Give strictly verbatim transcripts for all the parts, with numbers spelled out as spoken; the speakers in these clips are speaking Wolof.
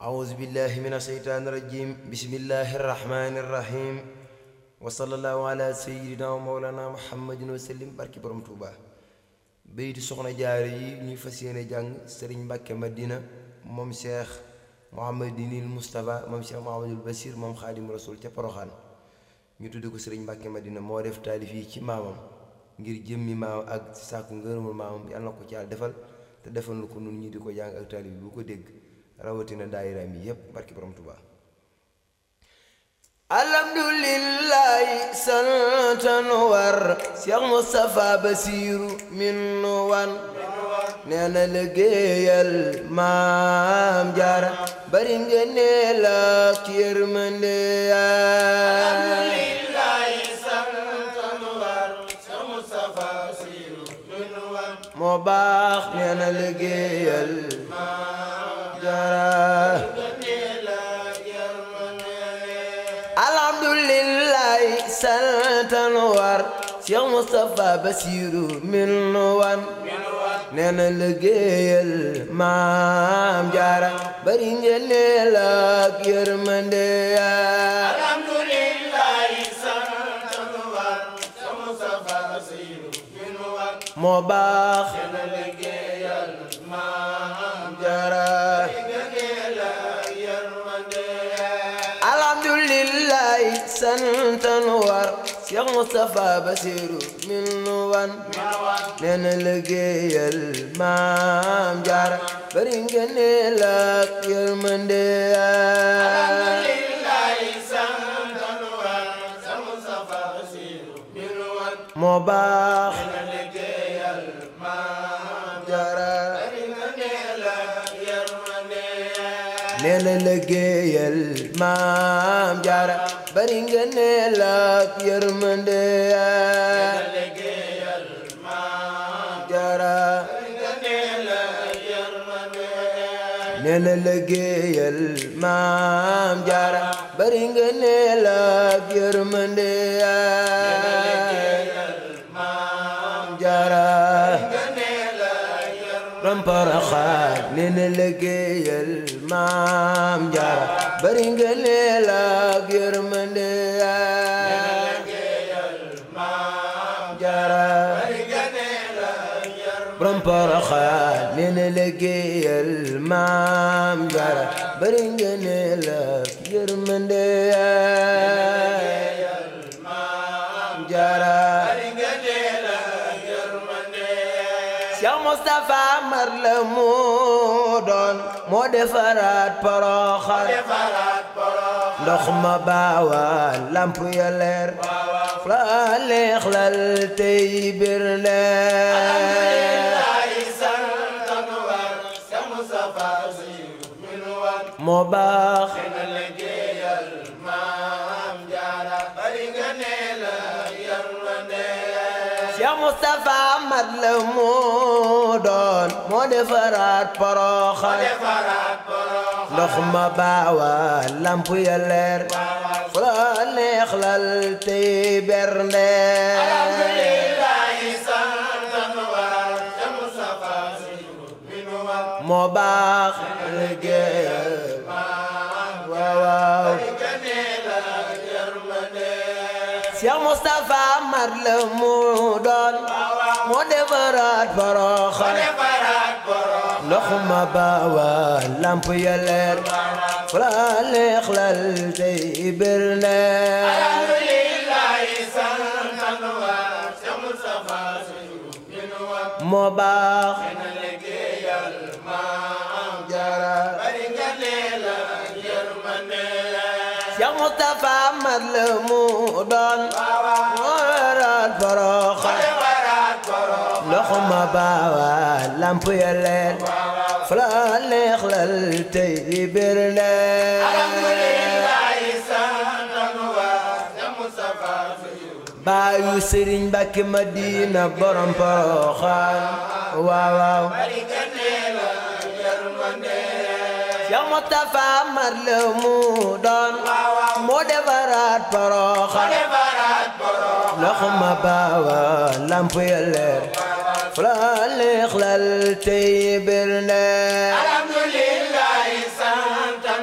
أعوذ بالله من الشيطان الرجيم بسم الله الرحمن الرحيم وصلى الله على سيدنا ومولانا محمد وسلم barki borom Touba beyti soxna jaar yi ñuy fassiyene jàng Serigne Mbacke Madina moom Cheikh Mouhamadinil Moustapha moom Cheikh Mouhamadul Basir moom Khadim Rasoul ca Poroxaan ñu tudde ko Serigne Mbacke Madina moo def taalif yi ci maamam ngir jëmmi maam ak sàkku ngërëmul maamam yàlla na ko ci Yàlla defal te defal na ko nun ñi di ko jàng ak taalif bu ko dégg rawatina daayira mi yépp barki borom Tuubaa alhamdulillahi santan war Cheikh Moustapha Basiru min wan nee na liggéeyal maam Jaara bari ngeen la ci yërmande alhamdulillahi santan war Cheikh Moustapha Basiru min wan moo baax nee na liggéeyal alhamdulillahi santan war Cheikh Moustapha Basiru min wan nee na liggéeyal maam Jaara bari ngeen ak yërmande alhamdulillahi santan war Cheikh Moustapha Basiru min wan moo baax nee na liggéeyal maam Jaara alhamdulillahi santan war Cheikh Moustapha Basiru min wan nee na liggéeyal maam Jaara bari ngeen ak yërmande alhamdulillahi santan war Cheikh Moustapha Basiru min wan moo baax nee na liggéeyal maam Jaara bari ngeen ak yërmande nee na liggéeyal maam Jaara bari ngeen ak yërmande nee na liggéeyal maam Jaara bari ngeen ak yërmande Jaara Poroxaan nee na liggéeyal maam Jaara bari ngeen ak yërmande Jaara borom Poroxaan nee na liggéeyal maam Jaara bari ngeen ak yërmande Jaara Cheikh Moustapha mar la moo doon moo defaraat Poroxaan ndox ma baawaan lamp ya leer la leex lal tey bir leer moo baax Cheikh Moustapha mat la moo doon moo defaraat Poroxaan ndox ma baawaan lamp ya leer fu la neex lal tey bernde moo baax liggéeyal waaw waaw Cheikh Moustapha mat la moo doon moo defaraat Poroxaan ndox ma baawaan lamp ya leer fu la neex lal tey bernde moo baax Cheikh Moustapha mat la moo doon moo defaraat Poroxaan ndox ma baawaan lamp ya leer fu la neex lal tey bernde baayu Serigne Mbacke Madina borom Poroxaan waaw waaw Cheikh Moustapha mar la moo doon moo defaraat Poroxaan ndox ma baawaan lamp ya leer fu la neex lal tey bernde alhamdulillahi santan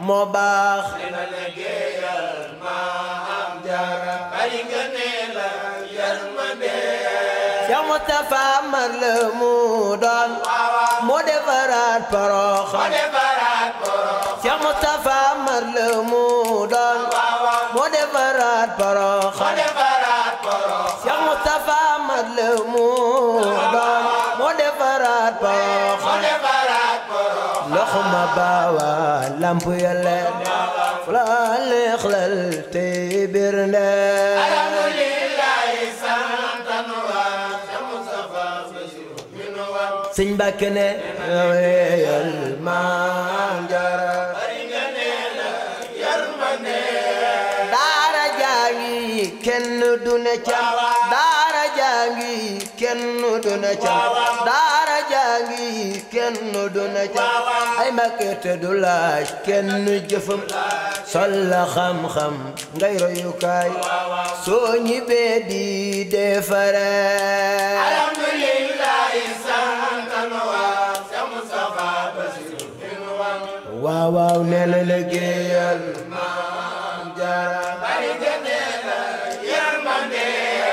moo baax dina liggéeyal Maam Jaara bari nga nee la yërmande Cheikh Moustapha mar la mu doon moo defaraat Porokhane moo defaraat Porokhane Cheikh Moustapha mar la mu doon moo defaraat Porokhane moo defaraat Porokhane Cheikh Moustapha mar la mu doon moo defaraat Porokhane moo defaraat Porokhane loxo ma baawa lamp yàlla fu la neex lal tey birnde alhamdulillahi santan wa Cheikh Moustapha Bassirou min wa sëñ Mbàkke ne weyal Maam Jaara bari nga nee la yërmande daara jaangi kenn du ne cam daara jaangi kenn du ne cam daara jaangi kenn du ne cam ay Mbàkke te du laaj kenn jëfam sol la xam-xam ngay royukaay soo ñibbee di defare alhamdulillahi santan wa Cheikh Moustapha Bassirou min wa waaw waaw nee na liggéeyal Maam Jaara bari nga nee la yërmande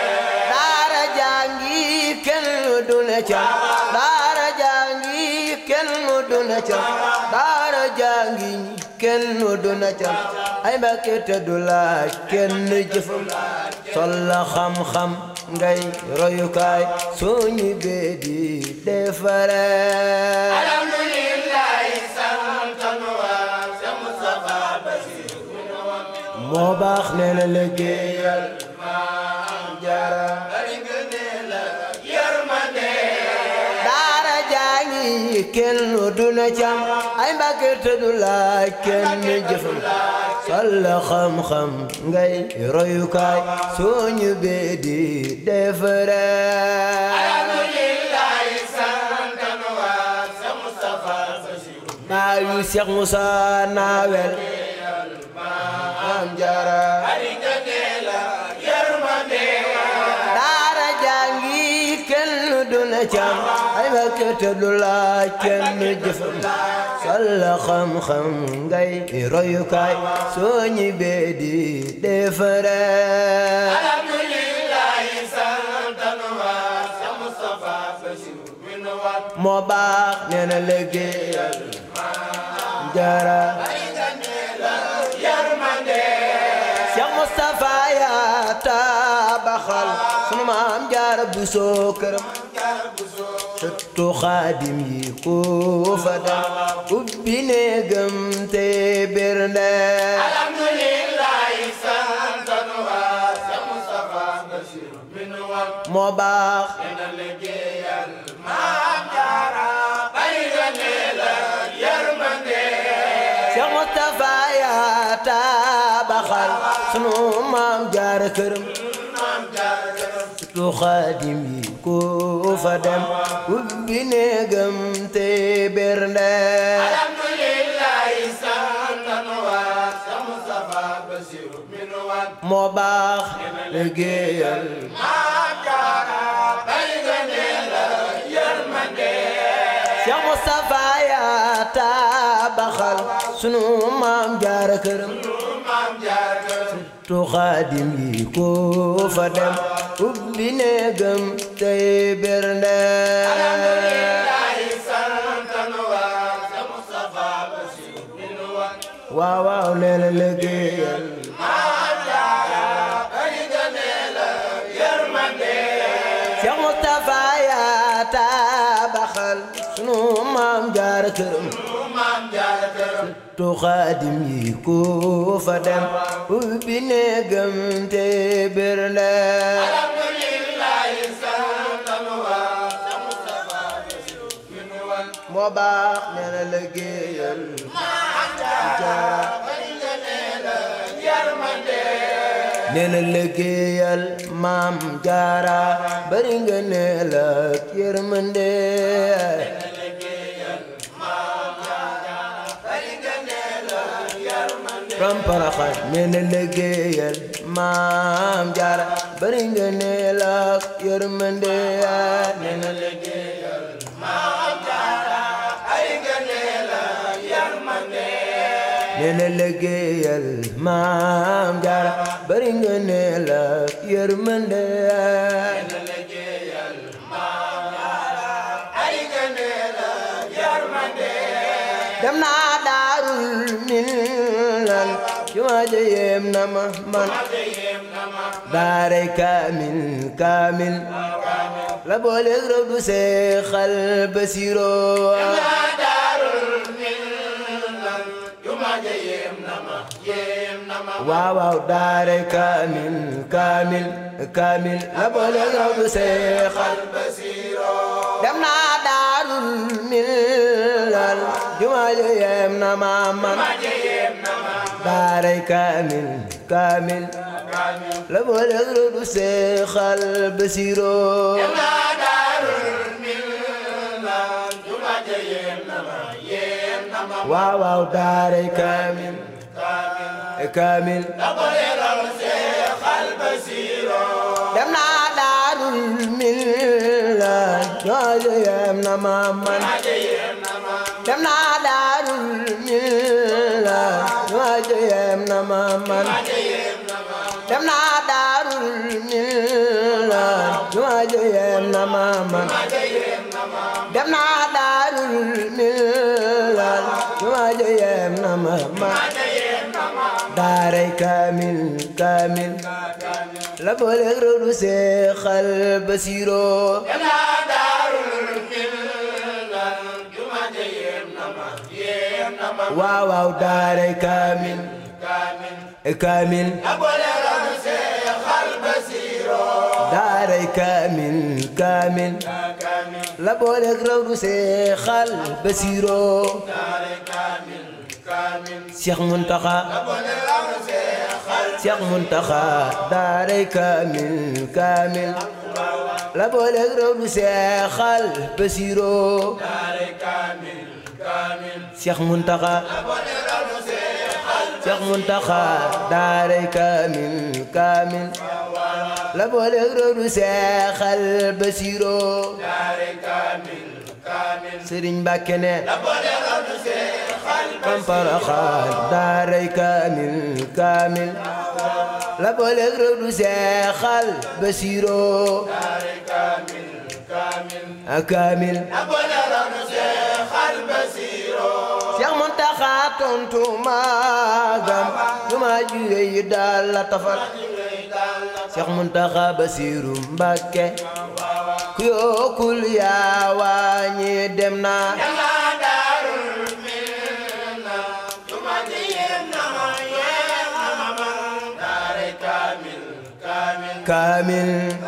daara jaangi kenn du ne cam daara jaangi kenn du ne cam daara jaangi kenn du ne cam ay Mbàkke te du laaj kenn jëfam sol la xam-xam ngay royukaay soo ñibbee di defare alhamdulillahi santan wa Cheikh Moustapha Bassirou min wa moo baax nee na liggéeyal Maam Jaara bari nga nee la yërmande daara jaangi kenn du ne cam ay Mbàkke te du laaj kenn jëfam sol la xam-xam ngay royukaay soo ñibbee di defare alhamdulillahi santan wa Cheikh Moustapha Bassirou naa yu Cheikh Moussa naawel Maam Jaara bari nga nee la yërmande daara jaangi kenn du ne cam ay Mbàkke te du laaj kenn jëfam sol la xam-xam ngay royukaay soo ñibbee di defare alhamdulillahi santan wa Cheikh Moustapha Bassirou min wa moo baax nee na liggéeyal Maam Jaara bari nga nee la yërmande Cheikh Moustapha yaa tabaxal sunu Maam Jaara bu soo këram sëttu Xaadim yi ku fa dem ubbi néegam te birnde alhamdulillahi santan wa Cheikh Moustapha Bassirou min wa moo baax dina liggéeyal Maam Jaara bari nga nee la yërmande Cheikh Moustapha yaa tabaxal sunu Maam Jaara këram Maam Jaara sëttu Xaadim yi ku fa dem ubbi néegam te birnde alhamdulillahi santan wa Cheikh Moustapha Bassirou min wa moo baax liggéeyal Maam Jaara bari nga nee la yërmande Cheikh Moustapha yaa tabaxal sunu Maam Jaara këram Maam Jaara tu Xaadim yi ku fa dem ubbi néegam tey bernde alhamdulillahi santan wa Cheikh Moustapha Bassirou min wa waaw waaw nee na liggéeyal Maam Jaara bari nga nee la yërmande Cheikh Moustapha yaa tabaxal sunu Maam Jaara këram Maam Jaara tu Xaadim yi ku fa dem ubbi néegam tey bernde alhamdulillahi santan wa Cheikh Moustapha Bassirou min wa moo baax nee na liggéeyal Maam Jaara bari nga nee la yërmande nee na liggéeyal Maam Jaara bari nga nee la yërmande rom Porokhane nee na liggéeyal Maam Jaara bari nga nee la yërmande nee na liggéeyal Maam Jaara bari nga nee la yërmande nee na liggéeyal maam jaara bari nga ne la yërmande dem naa daarul minan jumaa ja yem na ma man daaray kaamil kaamil la boole raw du seexal Basiiro waaw waaw daaray kaamil kaamil kaamil la boole raw du seexal Basiiro dem naa daarul minan jumaa ja yem na ma man daaray kaamil kaamil la boole raw du seexal Basiiro waaw waaw daaray kaamil kaamil dem naa daarul minan jumaa ja yem na ma man dem naa daarul minan jumaa ja yem na ma man dem naa daarul minan jumaa ja yem na ma man dem naa daarul minan jumaa ja yem na ma man daaray kaamil kaamil la boole raw du seexal Basiiro waaw waaw daaray kaamil kaamil daaray kaamil kaamil la boole raw du seexal Basiiro Cheikh Muntaxa Cheikh Muntaxa daaray kaamil kaamil la boole raw du seexal Basiiro Cheikh Muntaxa Cheikh Muntaxa daaray kaamil kaamil la boole raw du seexal Basiiro Sëriñ Mbàkke ne Pamparaxaan daaray kaamil kaamil la boole raw du seexal Basiiro kaamil Cheikh Muntaxa tontu magam jumaa ju rëy daal la tafal Cheikh Muntaxa Basiiru Mbàkke ku yokkul yaa wàññi dem naa kaamil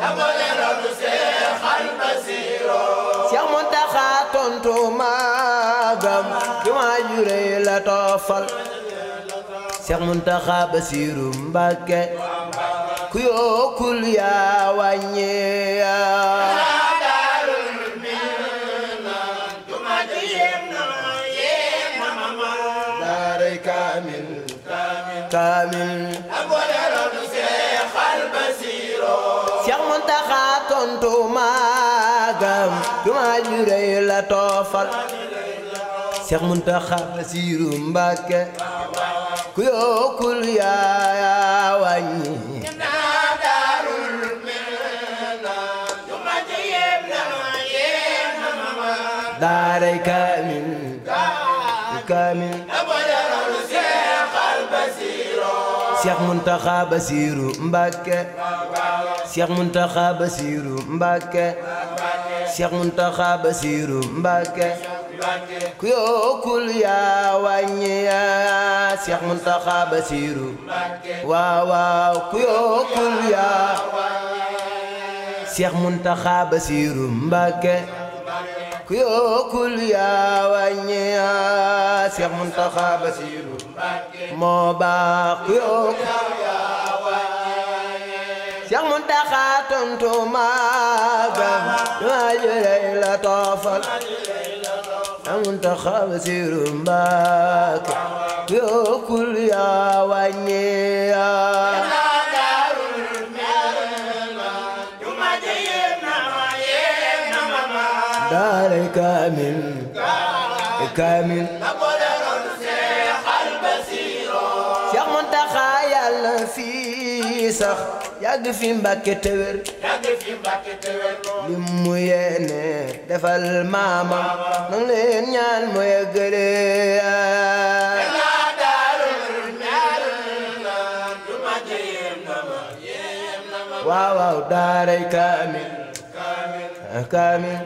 Cheikh Muntaxa tontu magam jumaa ju rëy la tofal Cheikh Muntaxa Basiiru Mbàkke ku yokkul yaa wàññi daaray kaamil kaamil Cheikh Muntaxa tontu magam jumaa ju rëy la tofal Cheikh Muntaxa Basiiru Mbàkke ku yokkul yaa wàññi daaray kaamil kaamil Cheikh Muntaxa Basiiru Mbàkke Cheikh Muntaxa Basiiru Mbàkke Cheikh Muntaxa Basiiru Mbàkke ku yokkul yaa wàññi Cheikh Muntaxa Basiiru waaw waaw ku yokkul yaa Cheikh Muntaxa Basiiru Mbàkke ku yokkul yaa wàññi Cheikh Muntaxa Basiiru moo baax ku yokkul Cheikh Muntaxa tontu magam jumaa ju rëy la tofal Cheikh Muntaxa Basiiru Mbàkke ku yokkul yaa wàññi daaray kaamil kaamil fii sax yàgg fi Mbàkke te wér yàgg fi Mbàkke te wér li mu yéene defal maamam nang leen ñaan mu yeggale waaw waaw daaray kaamil kaamil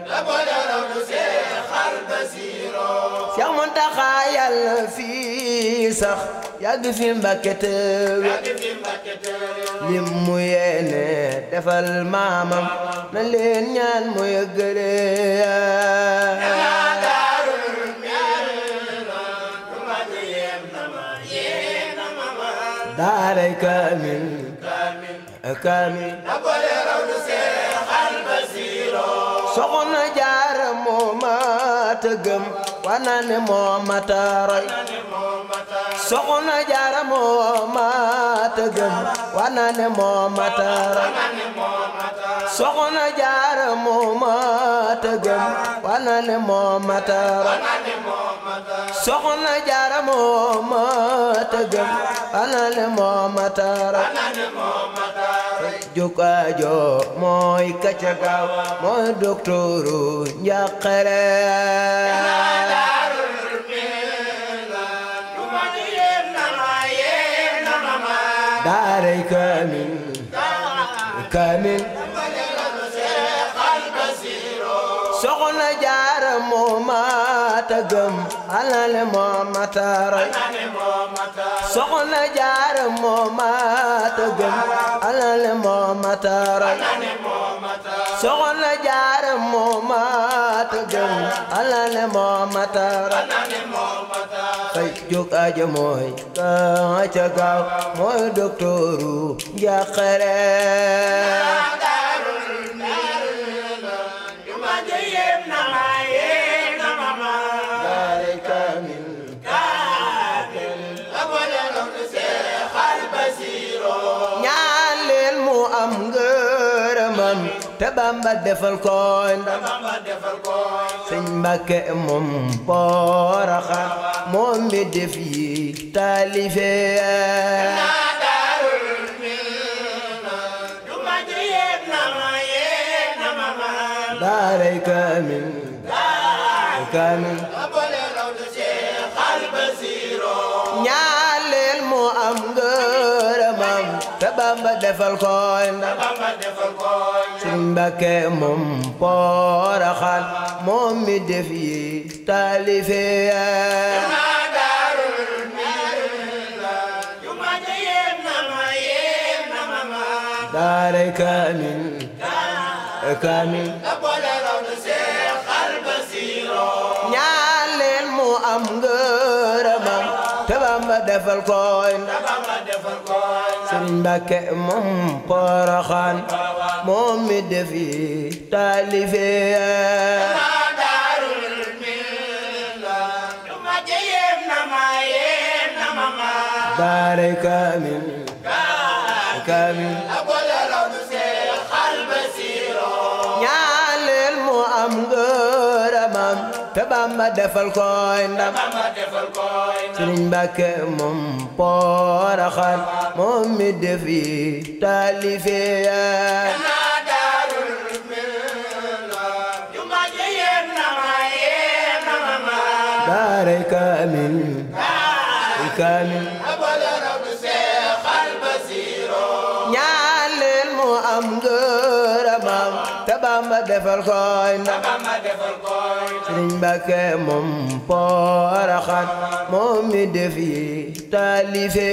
Seex Muntaxa yàlla fii sax yàgg fi Mbàkke te wér li mu yéene defal maamam na leen ñaan mu yeggale daaray kaamil kaamil soxna Jaara moo mata gëm wana ne moo mata roy soxna Jaara moo mata gëm wana ne moo mata roy soxna Jaara moo mata gëm wana ne moo mata roy soxna Jaara moo mata gëm wana ne moo mata roy jukaajo mooy kacca gaaw mooy doktooru njàqare daaray kaamil kaamil soxna Jaara moo mata gëm alale moo mata roy soxna Jaara moo mata gëm alale moo mata roy soxna Jaara moo mata gëm alale moo mata roy fay jóg aja mooy ka ca gaaw mooy doktooru njàqare te Bamba defal ko ndam Sëñ Mbàkke moom Poroxaan moom mi def yi taalife daaray kaamil kaamil ñaaleel mu am ngërëmam te Bamba defal ko ndam Sëñ Mbàkke moom Poroxaan moom mi def yi taalife daaray kaamil kaamil ñaaleel mu am ngërëmam te Bamba defal ko ndam Sëñ Mbàkke moom Poroxaan moom mi def yi taalife daaray kaamil kaamil ñaaleel mu am ngërëmam te Bamba defal ko ndam Sëñ Mbàkke moom Poroxaan moom mi def yi taalife daaray kaamil kaamil ñaaleel mu am ngërëmam te Bamba defal ko ndam Sëñ Mbàkke moom Poroxaan moom mi def yi taalife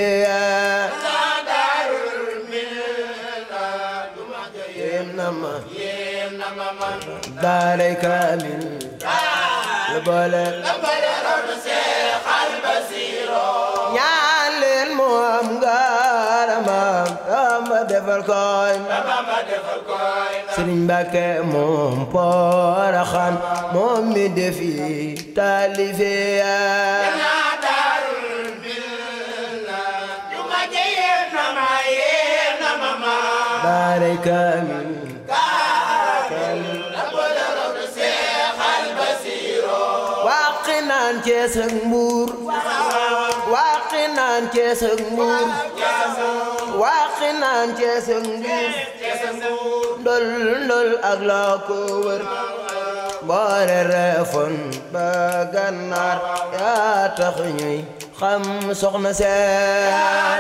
daaray kaamil la boole ñaaleel mu am ngërëmam Bamba defal ko Sëñ Mbàkke moom Poroxaan moom mi def yi taalife daaray kaamil waaqi naan Cees ak Mbuur waaqi naan naan Cees ak Mbuur waqi naan Cees ak Mbuur ndol ndol ak la ko wër boole Refon ba Gànnaar yaa tax ñuy xam soxna seen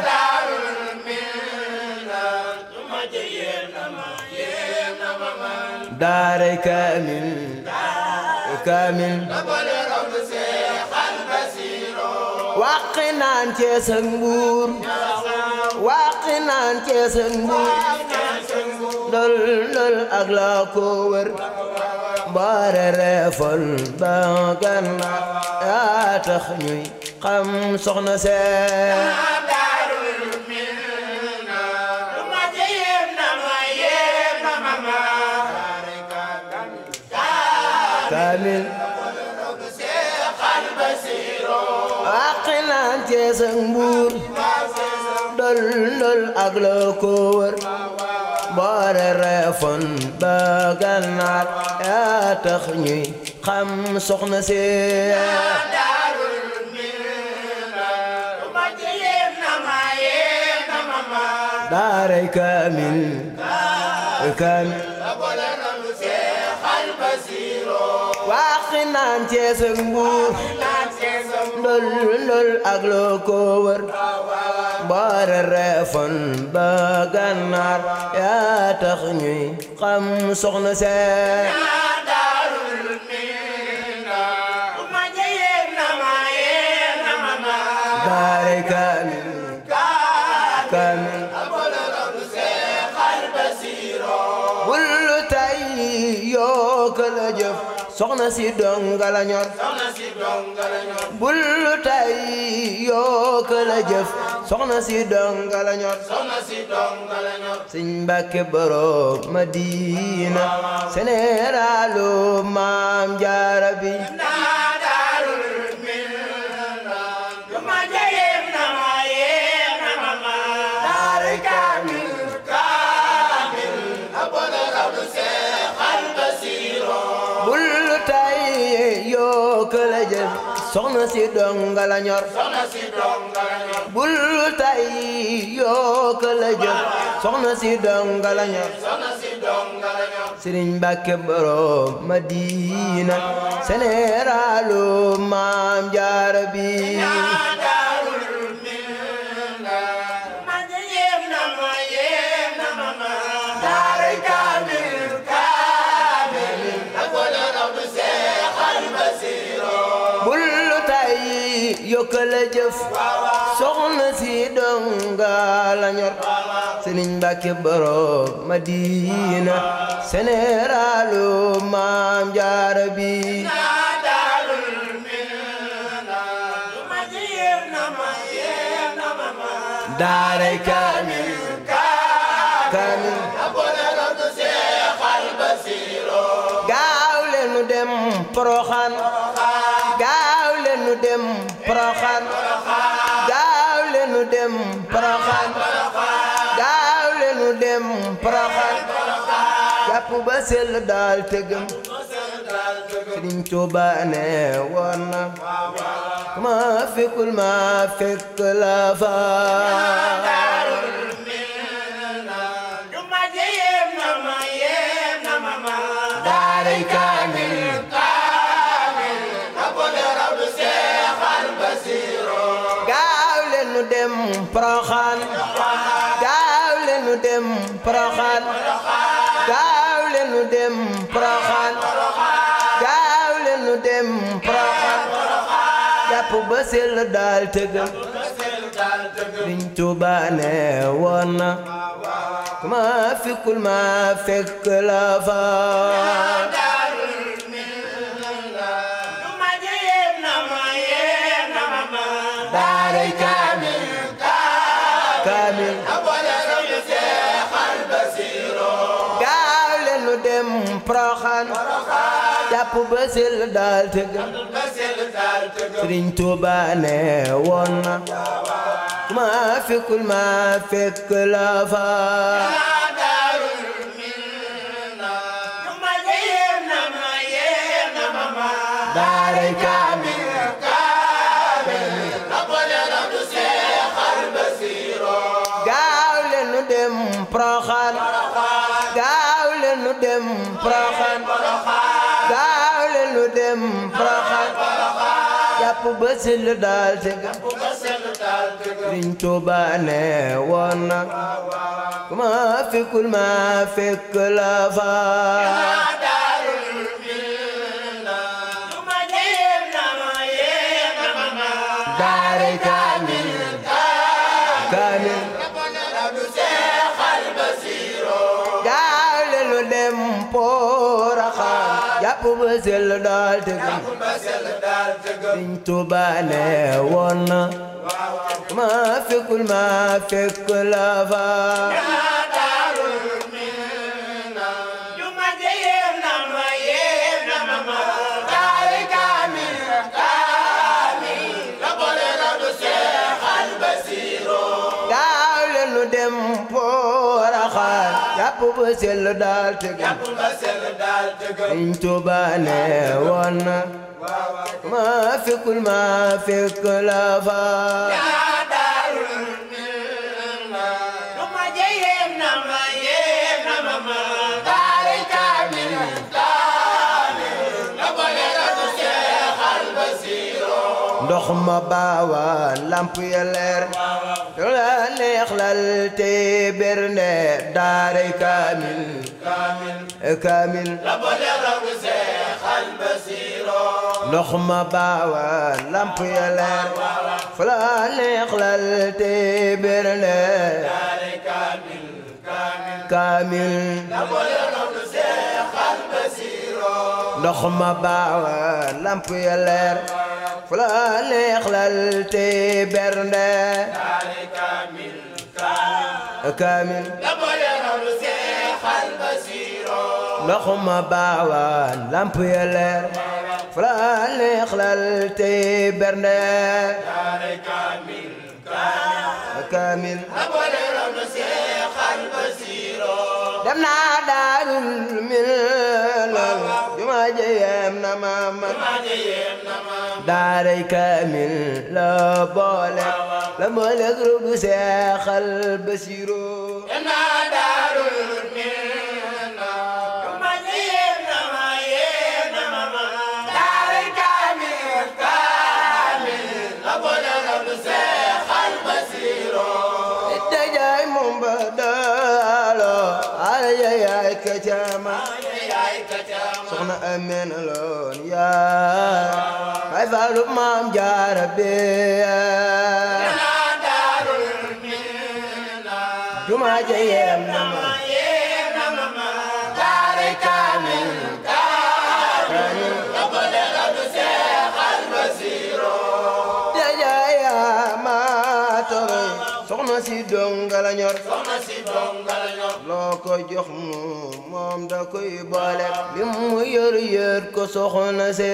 daaray kaamil kaamil waqi naan Cees ak Mbuur waqi naan Cees ak Mbuur ndol ndol ak la ko wër boole Refon ba Gànnaar yaa tax ñuy xam soxna seen kaamil waqi naan Cees ak Mbuur ndol ndol ak la ko wër boole Refon ba Gànnaar yaa tax ñuy xam soxna seen daaray kaamil kaamil waqi naan Cees ak Mbuur ndol ndol ak la ko wër boole Refon ba Gànnaar yaa tax ñuy xam soxna seen daaray kaamil kaamil bul tay yoo ko la jëf soxna si donga la ñor bul tay yoo ko la jëf soxna si donga la ñor Sëñ Mbàkke borom Madina sénéralu Maam Jaara bi soxna si donga la ñor bul tay yoo ko la jëf soxna si donga la ñor Sëriñ Mbàkke borom Madina sénéralu Maam Jaara bi daaray kaamil yokka la jëf soxna si donga la ñor Sëriñ Mbàkke borom Madina sénéralu Maam Jaara bi daaray kaamil kaamil gaaw leen nu dem Poroxaan gaaw leen nu dem Poroxaan gaaw leen nu dem Poroxaan gaaw leen nu dem Poroxaan jàpp ba sell daal tegam Sëriñ Tuubaa ne woon na ma fekkul ma fekk la fa daaray kaamil gaaw leen nu dem Poroxaan gaaw leen nu dem Poroxaan gaaw leen nu dem Poroxaan gaaw leen nu dem Poroxaan jàpp ba sell daal tëggam Sëriñ Tuubaa ne woon na ma fekkul ma fekk la fa daaray kaamil kaamil gaaw leen nu dem Poroxaan jàpp ba sell daal tëggam Sëriñ Tuubaa ne woon na ma fekkul ma fekk la fa daaray kaamil dem Porokhane jàpp ba sell daal tega Sëriñ Tuuba ne woon na ku ma fekkul ma fekk la fa daaray kaamil kaamil gaal lu dem Porokhane jàpp ba sell daal tega Sëriñ Tuuba ne woon na ma fekkul ma fekk la fa jàpp ba sell daal tega Sëriñ Tuuba ne woon na ma fekkul ma fekk la fa ndox ma baawaan lamp ya leer la neex lal te bernde daaray kaamil kaamil ndox ma baawaan lamp ya leer la neex lal te bernde kaamil ndox ma baawaan lamp ya leer fala neex lal te bernde kaamil ndox ma baawaan lamp ya leer fala neex lal te bernde kaamil dem naa Daarul Minan juma jeyem na mama daaray kaamil la boole la boole ruudu Seexal Basiru dem naa Daarul Minan juma jeyem na ma yem na mama daaray kaamil kaamil la boole ruudu Seexal Basiru dajay mumba ay kacama soxna amen loon yaa ay faalu maam jaara bee juma jeyem na ma daaray kaamil kaamil jajaya ma toroy soxna si dongala ñor loo ko jox mu moom da koy boole lim mu yor yor ko soxna si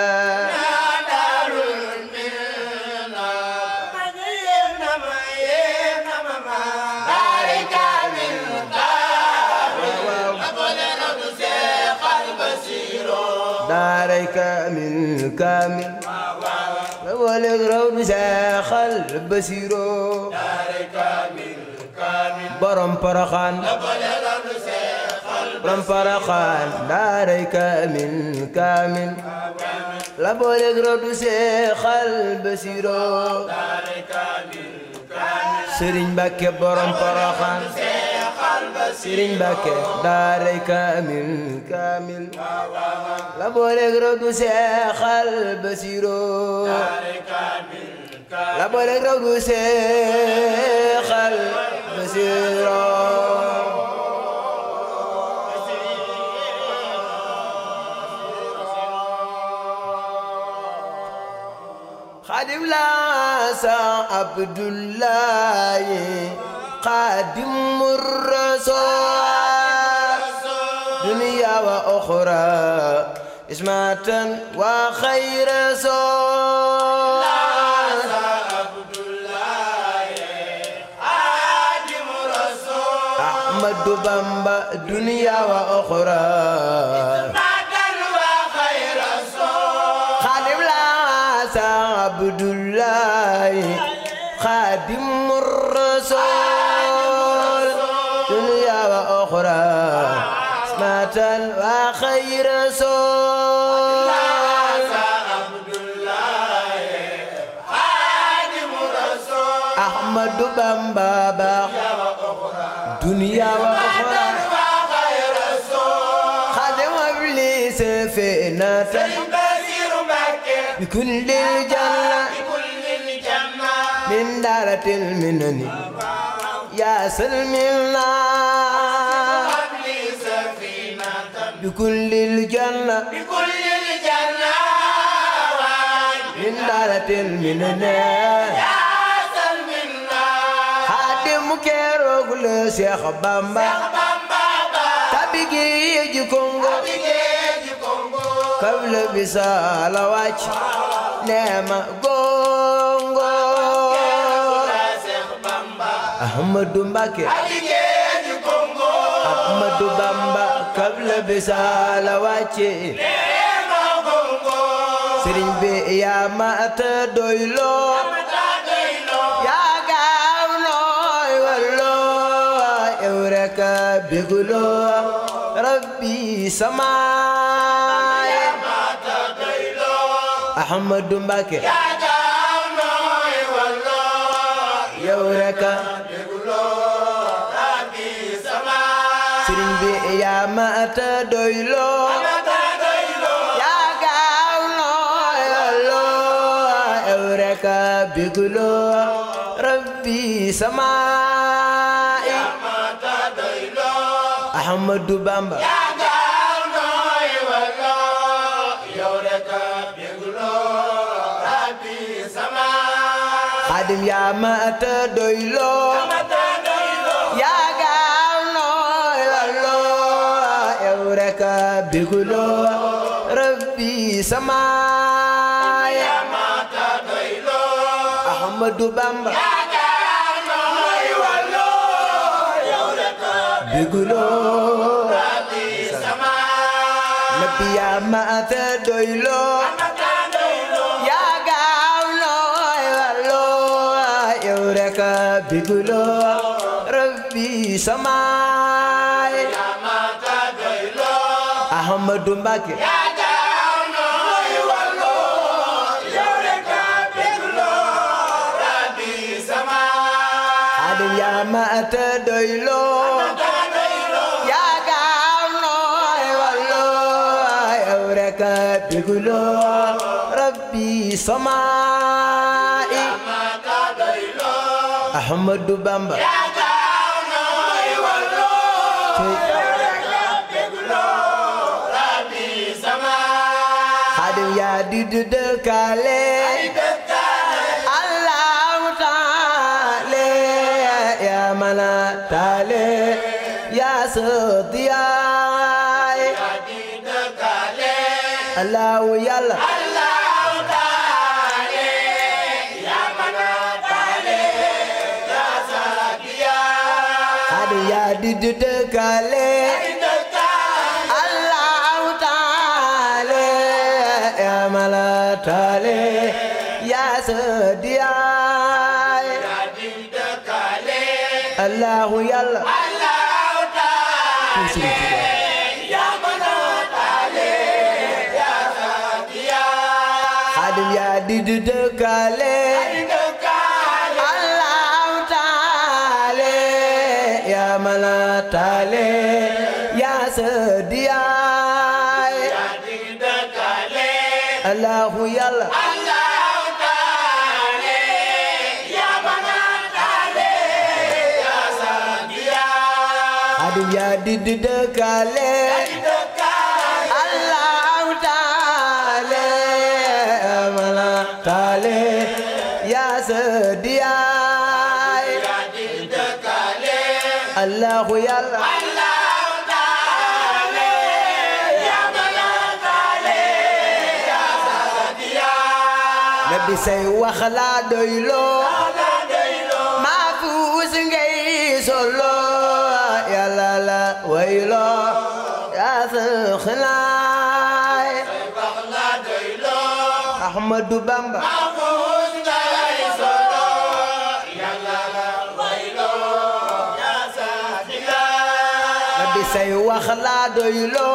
Daarul Minan ma yem na ma yem na ma daaray kaamil kaamil la boole ruudu Seexal Basiru daaray kaamil kaamil la boole ruudu Seexal Basiru borom Porokhane borom Porokhane daaray kaamil kaamil la boole ruudu Seexal Basiru Sëriñ Mbàkke borom Porokhane Sëriñ Mbàkke daaray kaamil kaamil la boole ruudu Seexal Basiru la boole ruudu Seexal Basiru Xaadim la sa Abdullahi Xaadimur Rasuul dunya wa uxra ismatan wa xayra sool Ahmadu Bamba dunya wa uxra Abdullahi Xaadimur Rasuul dunya wa uxra ismatan wa xayra sool Ahmadu Bamba ba dunya wa ukhra khadim abli safinata بكل الجنة من دارة المنن يا سلمنا بكل الجنة من دارة المنن يا سلمنا خادم كيروغ لشيخ بامبا تبيجي يجي كونغو قبل بسال واج نعم غونغو أحمد مباكي أحمد بامبا قبل بسال واج سرين بي يا ما تدويلو يا غاونو والله يورك بيقولو ربي سماي أحمد مباكي يا غاونو والله يورك بيقولو ربي سماي سرين بي يا ما تدويلو بيقولو ربي سماي أحمد بامبا يا غاونوي والله يورك بيقولو ربي سماي خادم يا ما تدويلو يا غاونوي والله يورك بيقولو ربي سماي Ahmadu Bamba ya gaanoy wallo yawraka bigulo rabbi sama nabi ya ma ta doylo ya gaanoy wallo yawraka bigulo rabbi sama ya ma ta doylo Ahmadu Mbake ya يا ما تدويلو يا غاونوي والله يورك بيقولو ربي سماي أحمد بامبا يا غاونوي والله يورك بيقولو ربي سماي خادم يا ديد دكالي ملا تالي يا صدياي الله يلا الله تالي يا ملا تالي يا صدياي هذا يا ديد دكالي الله تالي يا ملا تالي يا صدياي الله يلا الله تعالى يا منا تعالى يا ساتيا خادم يا ديد دكالي الله تعالى يا منا تعالى يا سديا يا ديد دكالي الله يلا يا ديد دكالي الله تعالى ملا تعالى يا سديا يا ديد دكالي الله يلا الله تعالى يا ملا تعالى يا سديا نبي سي وخلا دويلو ما فوز ngay solo يلا لا ويلا يا خلاي أحمد بامبا محفوظ جاي سولو يلا لا ويلا يا ساخلا نبي سي وخلا دويلو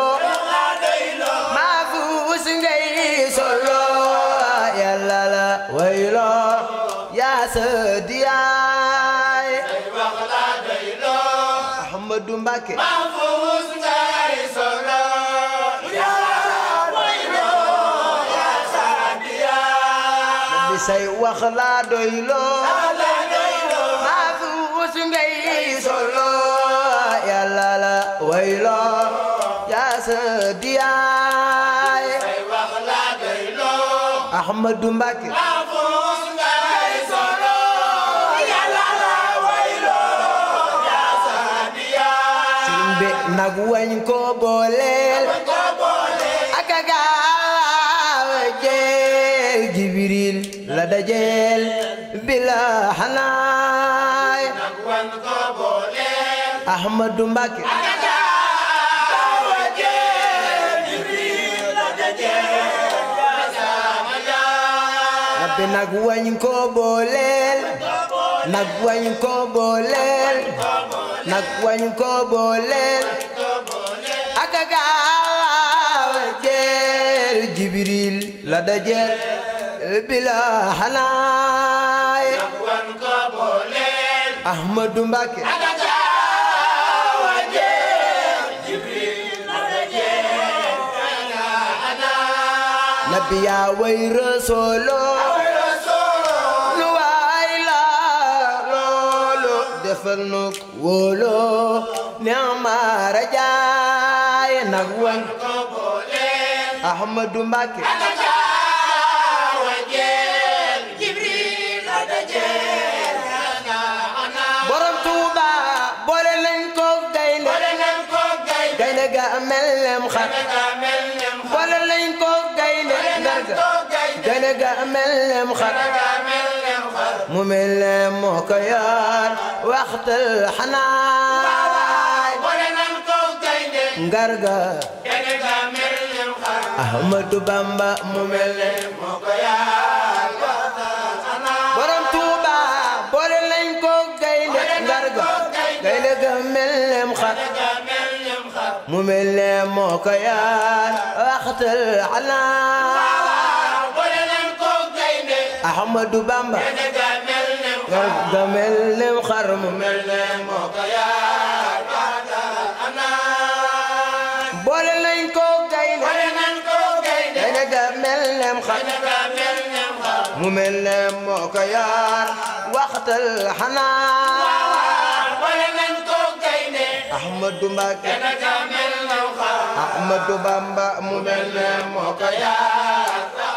محفوظ جاي سولو يلا لا ويلا يا sadiyaay say wax la doyloo Ahmadu Mbàkke Mahfuus ngay solo yaa wayloo yaa sadiyaay bi say wax la doyloo la doyloo Mahfuus ngay solo yàlla la wayloo yaa sadiyaay say wax la doyloo Ahmadu Mbàkke Mahfuus ngay solo yàlla la wayloo yaa sadiyaay sëriñ bi nag wañ ko booleel ko boole ak a gaaw a jeel Jibril la dajeel bila xanaay nag wan ko boole Ahmadu Mbàkke rabbi nag wañ ko booleel nag wañ ko booleel nag wañ ko booleel ak a gaaw a jeel Jibril la dajeel bila xanaay wan ko boole Ahmadu Mbàkke nabi yaa way rasoolo lu waay la loolo defal nu wóolo neema rajaay nag wañ Ahmadu Mbàkke borom Tuuba boole nañ ko gaynde gaynde ga mel nem xar boole nañ ko gaynde ndarga gaynde ga mel nem xar mu mel ne moo ko yor waxtal xanaay ngarga Ahmadu Bamba mu mel ne borom Tuuba boole nañ ko gaynde ngarga gaynde ga mel nem xar mu mel ne moo ko yor waxtal xanaay Ahmadu Bamba ga mel nem xar mu mel ne moo ko yor boole nañ ko gaynde gaynde ga mel nem xar mu mel ne moo ko yor waxtal xanaay Ahmadu Mbàkke Ahmadu Bamba mu mel ne moo ko yor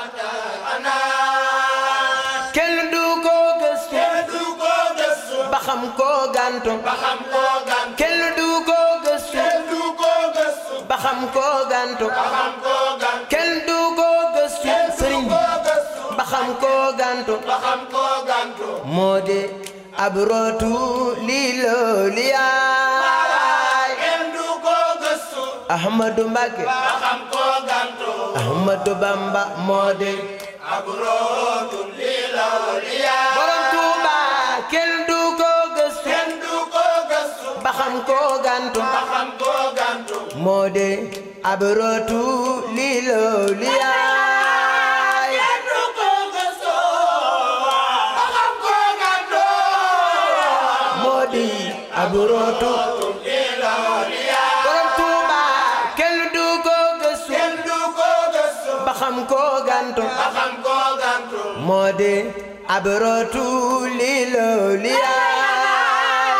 kenn du ko gëstu ba xam ko gantu kenn du ko gëstu ba xam ko gantu kenn du ko gëstu sëriñ bi ba xam ko gantu moo di ab rootu lii loolu yaay Ahmadu Mbàkke Ahmadu Bamba moo di borom Tuuba kenn du ko gëstu ba xam ko gantu moo di ab rootu lii loolu yaay moo di ab rootu borom Tuuba kenn du ko gëstu ba xam ko gantu moo di ab rootu lii loolu yaay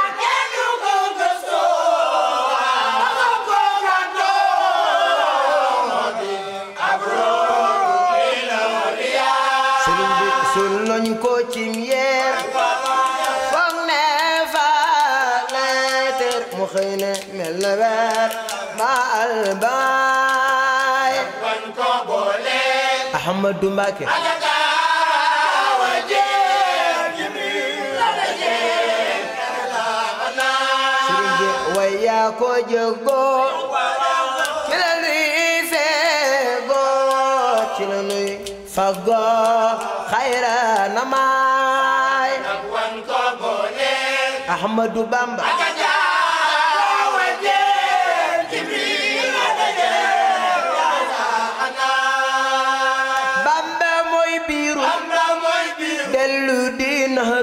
sëriñ bi sul nañ ko cim yeer foog ne fa leeter mu xëy ne mel na weer ma albaay Ahmadu Mbàkke sëriñ bi way yaa ko jëggoo ci la nuy feegoo ci la nuy faggoo xayra namaay Ahmadu Bamba Bamba mooy biiru dellu di nax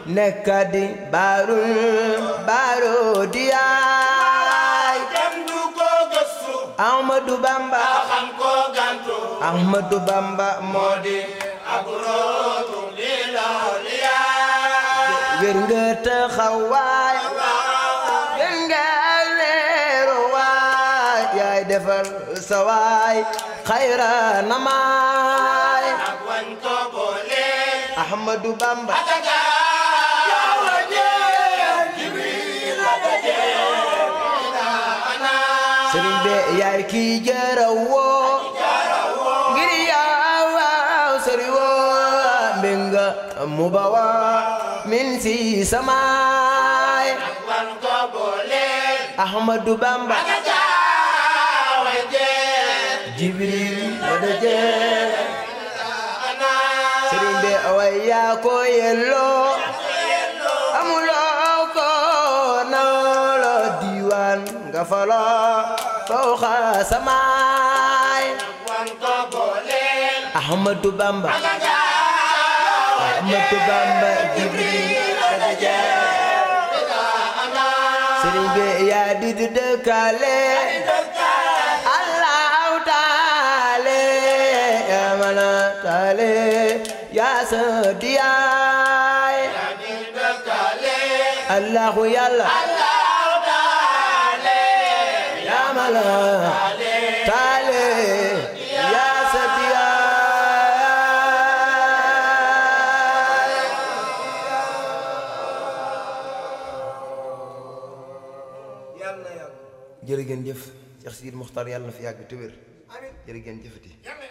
nekkadi baaru baaru diyaay dem du ko gëstu Ahmadu Bamba xam ko gantu Ahmadu Bamba moo di ak rootu di lawliyaa wér nga taxawaay gën nga leeru waay yaay defar sa waay xayra namaay ak wañ ko boole Ahmadu Bamba ataga yaa waje Jibril la daje ana sëriñ be yaay kii jarawoo ngir yaa waaw sëri woo mbinga mu bawa min si samaay ak wañ ko boole Ahmadu Bamba ataga waje Jibril la daje ana sëriñ be way yaa ko yelloo amuloo ko nawlo diiwaan nga falo fawqa samaay wañ ko boole Ahmadu Bamba ataga Ahmadu Bamba Jibril la daje ana sëriñ be yaa di di dëkkaale Allahu taale yaa mana taale yaa sa diyaay di dëkkale Allahu yàlla Allahu taala yaa mana taale yaa sa diyaay yàlla na yàlla jërë ngeen jëf Cheikh Sidi Mokhtar yàlla na fi yàgg te wér jërë ngeen jëfati